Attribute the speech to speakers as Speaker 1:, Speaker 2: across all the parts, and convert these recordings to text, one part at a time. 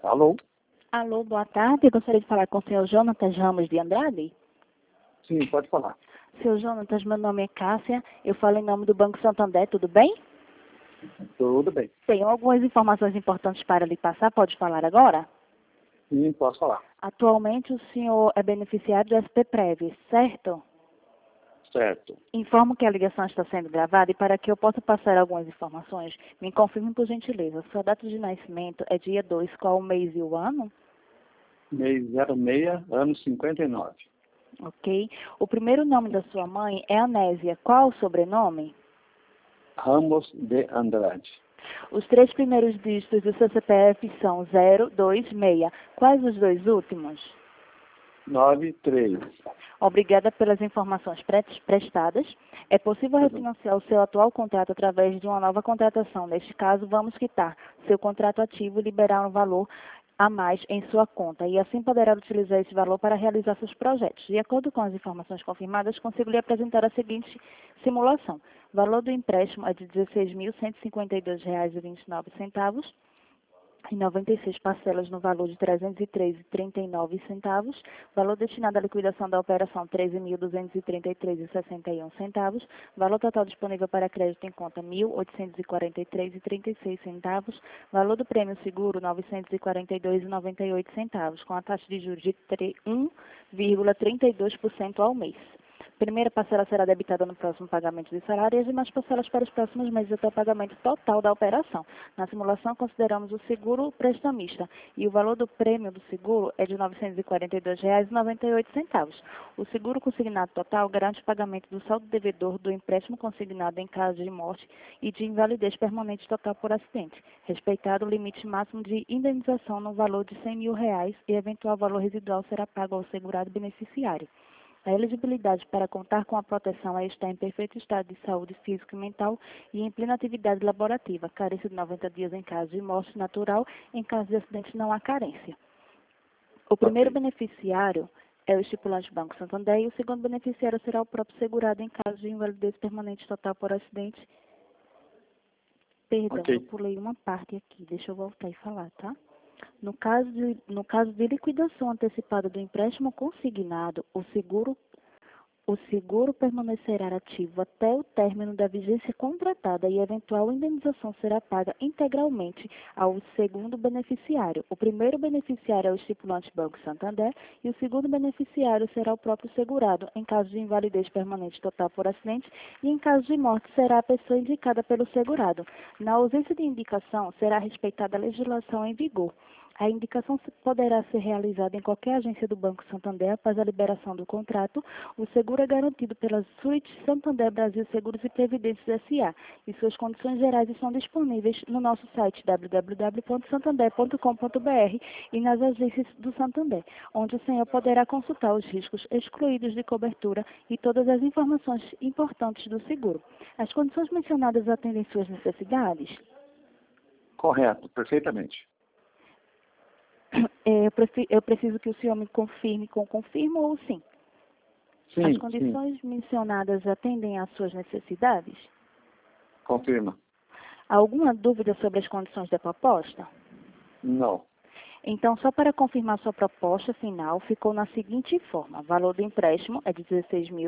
Speaker 1: Alô?
Speaker 2: Alô, boa tarde. Eu gostaria de falar com o senhor Jonatas Ramos de Andrade.
Speaker 1: Sim, pode falar.
Speaker 2: Senhor Jonatas, meu nome é Cássia. Eu falo em nome do Banco Santander, tudo bem?
Speaker 1: Tudo bem.
Speaker 2: Tenho algumas informações importantes para lhe passar. Pode falar agora?
Speaker 1: Sim, posso falar.
Speaker 2: Atualmente o senhor é beneficiário do SPPrev, certo?
Speaker 1: Certo.
Speaker 2: Informo que a ligação está sendo gravada e para que eu possa passar algumas informações, me confirme por gentileza. Sua data de nascimento é dia 2, qual o mês e o ano?
Speaker 1: Mês 06, ano 59.
Speaker 2: Ok. O primeiro nome da sua mãe é Anésia. Qual o sobrenome?
Speaker 1: Ramos de Andrade.
Speaker 2: Os 3 primeiros dígitos do seu CPF são 026. Quais os 2 últimos?
Speaker 1: 93.
Speaker 2: Obrigada pelas informações prestadas. É possível refinanciar o seu atual contrato através de uma nova contratação. Neste caso, vamos quitar seu contrato ativo e liberar um valor a mais em sua conta. E assim poderá utilizar esse valor para realizar seus projetos. De acordo com as informações confirmadas, consigo lhe apresentar a seguinte simulação. O valor do empréstimo é de R$ 16.152,29. Em 96 parcelas no valor de R$ 303,39, valor destinado à liquidação da operação R$ 13.233,61, valor total disponível para crédito em conta R$ 1.843,36, valor do prêmio seguro R$ 942,98, com a taxa de juros de 1,32% ao mês. Primeira parcela será debitada no próximo pagamento de salário e as demais parcelas para os próximos meses até o pagamento total da operação. Na simulação, consideramos o seguro prestamista e o valor do prêmio do seguro é de R$ 942,98. O seguro consignado total garante o pagamento do saldo devedor do empréstimo consignado em caso de morte e de invalidez permanente total por acidente, respeitado o limite máximo de indenização no valor de R$ 100 mil e eventual valor residual será pago ao segurado beneficiário. A elegibilidade para contar com a proteção é estar em perfeito estado de saúde física e mental e em plena atividade laborativa, carência de 90 dias em caso de morte natural, em caso de acidente não há carência. O primeiro beneficiário é o estipulante Banco Santander e o segundo beneficiário será o próprio segurado em caso de invalidez permanente total por acidente. Perdão, eu pulei uma parte aqui, deixa eu voltar e falar, tá? No caso de liquidação antecipada do empréstimo consignado, o seguro permanecerá ativo até o término da vigência contratada e eventual indenização será paga integralmente ao segundo beneficiário. O primeiro beneficiário é o estipulante Banco Santander e o segundo beneficiário será o próprio segurado. Em caso de invalidez permanente total por acidente e em caso de morte será a pessoa indicada pelo segurado. Na ausência de indicação, será respeitada a legislação em vigor. A indicação poderá ser realizada em qualquer agência do Banco Santander após a liberação do contrato. O seguro é garantido pela Suíte Santander Brasil Seguros e Previdências S.A. e suas condições gerais estão disponíveis no nosso site www.santander.com.br e nas agências do Santander, onde o senhor poderá consultar os riscos excluídos de cobertura e todas as informações importantes do seguro. As condições mencionadas atendem suas necessidades?
Speaker 1: Correto, perfeitamente.
Speaker 2: Eu preciso que o senhor me confirme com confirmo ou sim?
Speaker 1: Sim,
Speaker 2: As condições mencionadas atendem às suas necessidades?
Speaker 1: confirma.
Speaker 2: Alguma dúvida sobre as condições da proposta?
Speaker 1: Não.
Speaker 2: Então, só para confirmar sua proposta final, ficou na seguinte forma. O valor do empréstimo é de R$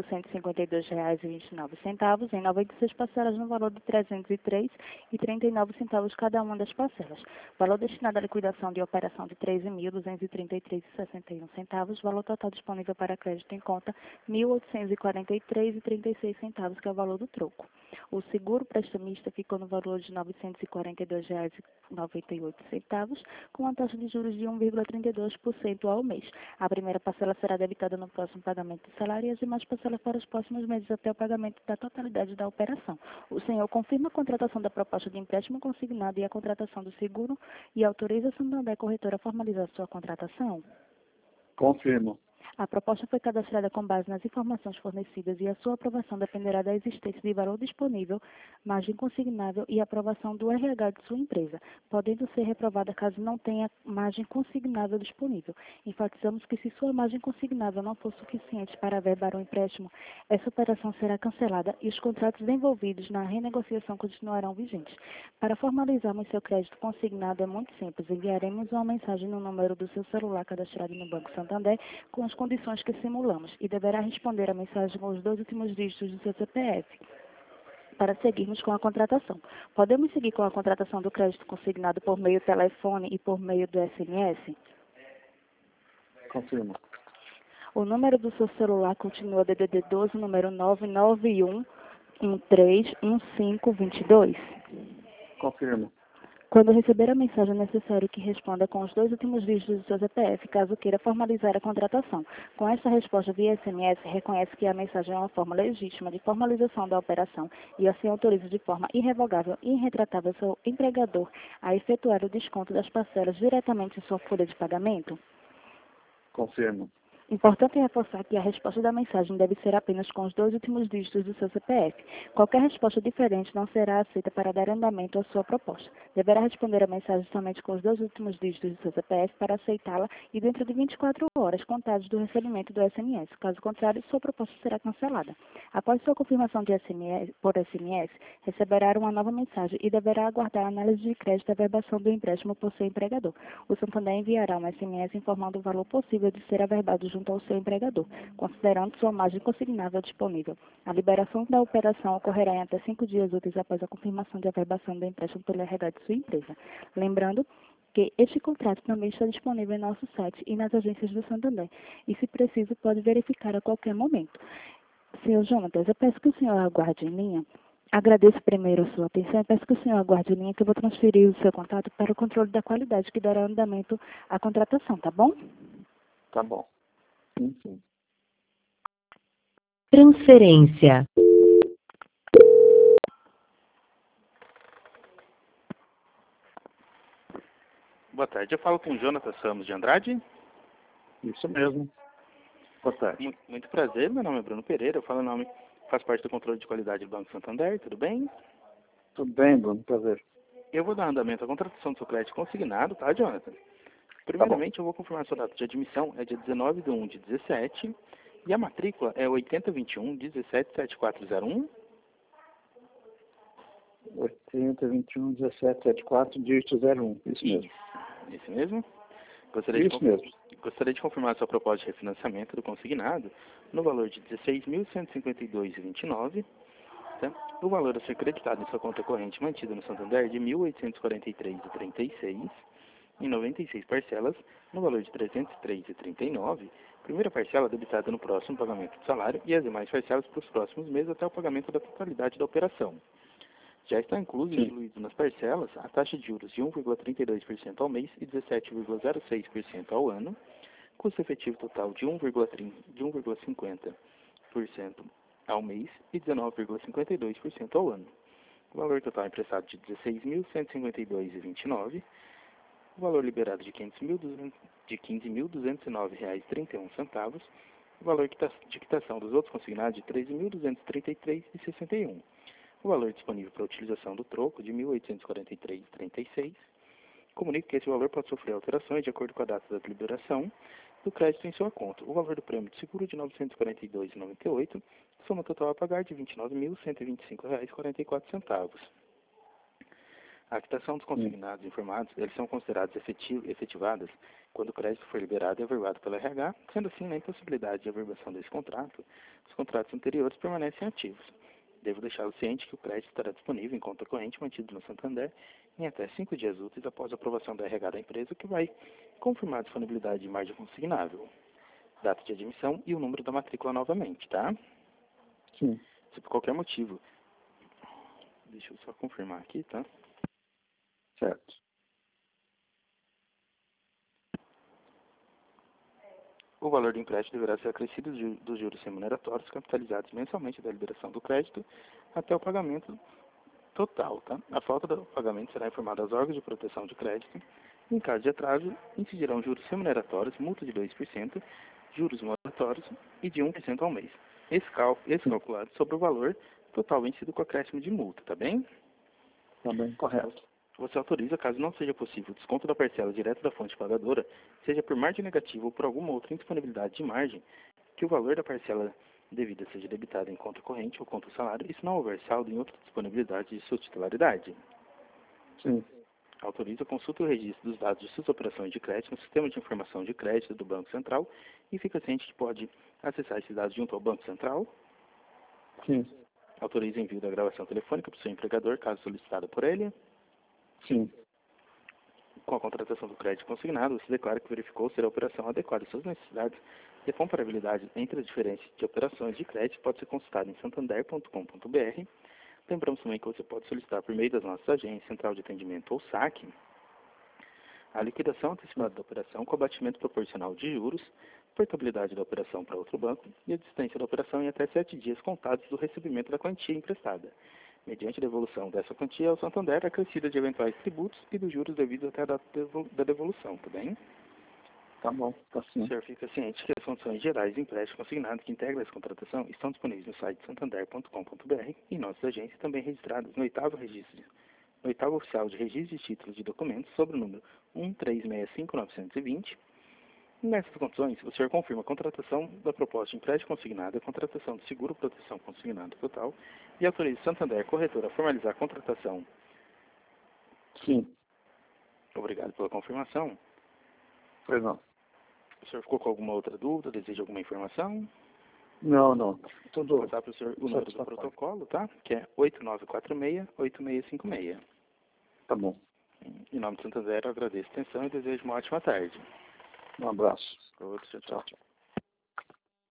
Speaker 2: 16.152,29, em 96 parcelas no valor de R$ 303,39 cada uma das parcelas. Valor destinado à liquidação de operação de R$ 13.233,61. Valor total disponível para crédito em conta R$ 1.843,36, que é o valor do troco. O seguro prestamista ficou no valor de R$ 942,98, com a taxa de juros de 1,32% ao mês. A primeira parcela será debitada no próximo pagamento de salário e as demais parcelas para os próximos meses até o pagamento da totalidade da operação. O senhor confirma a contratação da proposta de empréstimo consignado e a contratação do seguro e autoriza a Santander Corretora a formalizar sua contratação?
Speaker 1: Confirmo.
Speaker 2: A proposta foi cadastrada com base nas informações fornecidas e a sua aprovação dependerá da existência de valor disponível, margem consignável e aprovação do RH de sua empresa, podendo ser reprovada caso não tenha margem consignável disponível. Enfatizamos que se sua margem consignável não for suficiente para averbar o empréstimo, essa operação será cancelada e os contratos envolvidos na renegociação continuarão vigentes. Para formalizarmos seu crédito consignado é muito simples. Enviaremos uma mensagem no número do seu celular cadastrado no Banco Santander com as condições que simulamos e deverá responder a mensagem com os 2 últimos dígitos do seu CPF para seguirmos com a contratação. Podemos seguir com a contratação do crédito consignado por meio do telefone e por meio do SMS?
Speaker 1: Confirma.
Speaker 2: O número do seu celular continua DDD 12, número 991131522.
Speaker 1: Confirma.
Speaker 2: Quando receber a mensagem, é necessário que responda com os 2 últimos dígitos do seu CPF, caso queira formalizar a contratação. Com esta resposta via SMS, reconhece que a mensagem é uma forma legítima de formalização da operação e assim autoriza de forma irrevogável e irretratável seu empregador a efetuar o desconto das parcelas diretamente em sua folha de pagamento?
Speaker 1: Confirma.
Speaker 2: Importante reforçar que a resposta da mensagem deve ser apenas com os 2 últimos dígitos do seu CPF. Qualquer resposta diferente não será aceita para dar andamento à sua proposta. Deverá responder a mensagem somente com os 2 últimos dígitos do seu CPF para aceitá-la e dentro de 24 horas contadas do recebimento do SMS. Caso contrário, sua proposta será cancelada. Após sua confirmação de SMS, por SMS, receberá uma nova mensagem e deverá aguardar a análise de crédito e averbação do empréstimo por seu empregador. O Santander enviará um SMS informando o valor possível de ser averbado junto ao seu empregador, considerando sua margem consignável disponível. A liberação da operação ocorrerá em até 5 dias úteis após a confirmação de averbação do empréstimo pelo RH de sua empresa. Lembrando que este contrato também está disponível em nosso site e nas agências do Santander, e se preciso pode verificar a qualquer momento. Senhor Jonatas, eu peço que o senhor aguarde em linha. Agradeço primeiro a sua atenção e peço que o senhor aguarde em linha que eu vou transferir o seu contato para o controle da qualidade que dará andamento à contratação, tá bom?
Speaker 1: Tá bom. Sim.
Speaker 3: Transferência.
Speaker 4: Boa tarde, eu falo com o Jonatas Ramos de Andrade.
Speaker 1: Isso mesmo. Boa tarde.
Speaker 4: Muito prazer, meu nome é Bruno Pereira, faço parte do controle de qualidade do Banco Santander, tudo bem?
Speaker 1: Tudo bem, Bruno? Prazer.
Speaker 4: Eu vou dar andamento à contratação do seu crédito consignado, tá, Jonathan? Primeiramente, eu vou confirmar sua data de admissão, é dia 19 de 1 de 17, e a matrícula é 8021-177401.
Speaker 1: 8021-1774, dígito 01. Isso mesmo.
Speaker 4: Isso mesmo? Gostaria de confirmar sua proposta de refinanciamento do consignado no valor de R$ 16.152,29. Tá? O valor a ser creditado em sua conta corrente mantida no Santander é de R$ 1.843,36 em 96 parcelas, no valor de R$ 303,39, primeira parcela debitada no próximo pagamento do salário e as demais parcelas para os próximos meses até o pagamento da totalidade da operação. Já está incluso e incluído nas parcelas a taxa de juros de 1,32% ao mês e 17,06% ao ano, custo efetivo total de 1,50% ao mês e 19,52% ao ano. O valor total emprestado de R$ 16.152,29, o valor liberado de R$ 15.209,31, o valor de quitação dos outros consignados de R$ 13.233,61, o valor disponível para a utilização do troco de R$ 1.843,36. Comunico que esse valor pode sofrer alterações de acordo com a data da liberação do crédito em sua conta. O valor do prêmio de seguro de R$ 942,98, soma total a pagar de R$ 29.125,44. A quitação dos consignados informados, eles são considerados efetivadas quando o crédito for liberado e averbado pela RH, sendo assim, na impossibilidade de averbação desse contrato, os contratos anteriores permanecem ativos. Devo deixá-lo ciente que o crédito estará disponível em conta corrente mantido no Santander em até 5 dias úteis após a aprovação da RH da empresa, que vai confirmar a disponibilidade de margem consignável, data de admissão e o número da matrícula novamente, tá?
Speaker 1: Sim.
Speaker 4: Se por qualquer motivo, deixa eu só confirmar aqui, tá?
Speaker 1: Certo.
Speaker 4: O valor do empréstimo deverá ser acrescido dos juros remuneratórios capitalizados mensalmente da liberação do crédito até o pagamento total, tá? A falta do pagamento será informada aos órgãos de proteção de crédito. Em caso de atraso, incidirão juros remuneratórios, multa de 2%, juros moratórios e de 1% ao mês. Esse calculado sobre o valor total vencido com acréscimo de multa, tá bem?
Speaker 1: Tá bem, correto.
Speaker 4: Você autoriza, caso não seja possível o desconto da parcela direto da fonte pagadora, seja por margem negativa ou por alguma outra indisponibilidade de margem, que o valor da parcela devida seja debitado em conta corrente ou conta salário, e se não houver saldo em outra disponibilidade de sua titularidade.
Speaker 1: Sim.
Speaker 4: Autoriza, consulta o registro dos dados de suas operações de crédito no sistema de informação de crédito do Banco Central e fica ciente que pode acessar esses dados junto ao Banco Central.
Speaker 1: Sim.
Speaker 4: Autoriza o envio da gravação telefônica para o seu empregador, caso solicitada por ele.
Speaker 1: Sim.
Speaker 4: Com a contratação do crédito consignado, você declara que verificou ser a operação adequada às suas necessidades e a comparabilidade entre as diferentes de operações de crédito pode ser consultada em santander.com.br. Lembramos também que você pode solicitar por meio das nossas agências, central de atendimento ou saque, a liquidação antecipada da operação com abatimento proporcional de juros, portabilidade da operação para outro banco e a distância da operação em até 7 dias contados do recebimento da quantia emprestada, mediante a devolução dessa quantia ao Santander acrescida de eventuais tributos e dos juros devidos até a data da devolução, tá bem?
Speaker 1: Tá bom, tá sim.
Speaker 4: O senhor fica ciente que as condições gerais de empréstimo consignado que integram essa contratação estão disponíveis no site santander.com.br e em nossas agências também registradas no oitavo oficial de registro de títulos de documentos sobre o número 1365920. Nessas condições, o senhor confirma a contratação da proposta de empréstimo consignado, a contratação de seguro proteção consignado total e autoriza o Santander Corretora a formalizar a contratação.
Speaker 1: Sim.
Speaker 4: Obrigado pela confirmação.
Speaker 1: Pois não.
Speaker 4: O senhor ficou com alguma outra dúvida? Deseja alguma informação?
Speaker 1: Não, não.
Speaker 4: Vou
Speaker 1: Tudo
Speaker 4: passar para o senhor o número do protocolo, tá? Que é 8946-8656.
Speaker 1: tá bom.
Speaker 4: Em nome do Santander, eu agradeço a atenção e desejo uma ótima tarde.
Speaker 1: Um abraço.
Speaker 4: Outro, tchau,
Speaker 1: Tchau,
Speaker 4: tchau.
Speaker 1: tchau.